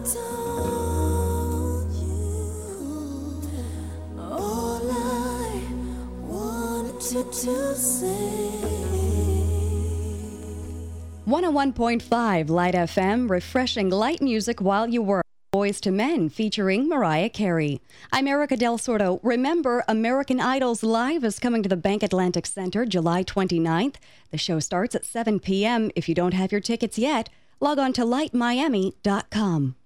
told you all I wanted to say. 101.5 Light FM, refreshing light music while you work. Boys to Men featuring Mariah Carey. I'm Erica Del Sordo. Remember, American Idols Live is coming to the Bank Atlantic Center July 29th. The show starts at 7 p.m. If you don't have your tickets yet, log on to lightmiami.com.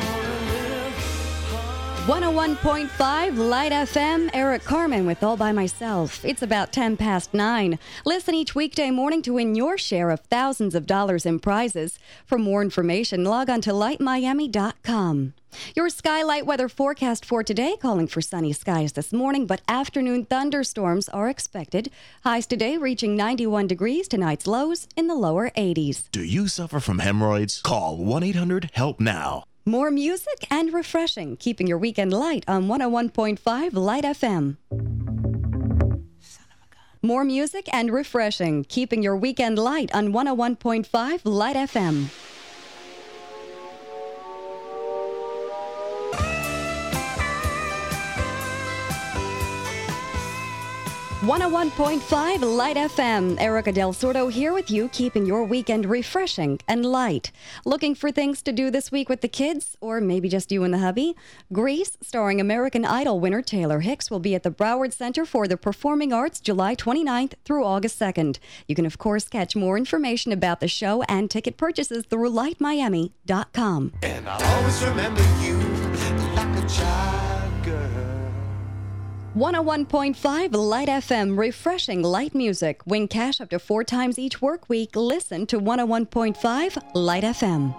101.5 Light FM, Eric Carmen with All By Myself. It's about 10 past 9. Listen each weekday morning to win your share of thousands of dollars in prizes. For more information, log on to lightmiami.com. Your Skylight weather forecast for today, calling for sunny skies this morning, but afternoon thunderstorms are expected. Highs today reaching 91 degrees, tonight's lows in the lower 80s. Do you suffer from hemorrhoids? Call 1-800-HELP-NOW. More music and refreshing, keeping your weekend light on 101.5 Light FM. More music and refreshing, keeping your weekend light on 101.5 Light FM. 101.5 Light FM. Erica Del Sordo here with you, keeping your weekend refreshing and light. Looking for things to do this week with the kids, or maybe just you and the hubby? Grease, starring American Idol winner Taylor Hicks, will be at the Broward Center for the Performing Arts July 29th through August 2nd. You can, of course, catch more information about the show and ticket purchases through lightmiami.com. And I'll always remember you like a child girl. 101.5 Light FM, refreshing light music. Win cash up to 4 times each work week. Listen to 101.5 Light FM.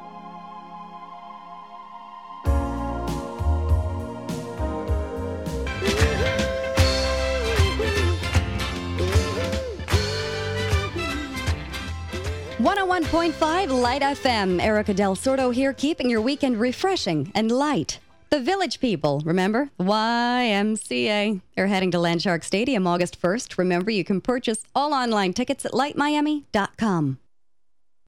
.5 Light FM. Erica Del Sordo here, keeping your weekend refreshing and light. The Village People, remember? YMCA. They're heading to Landshark Stadium August 1st. Remember, you can purchase all online tickets at lightmiami.com.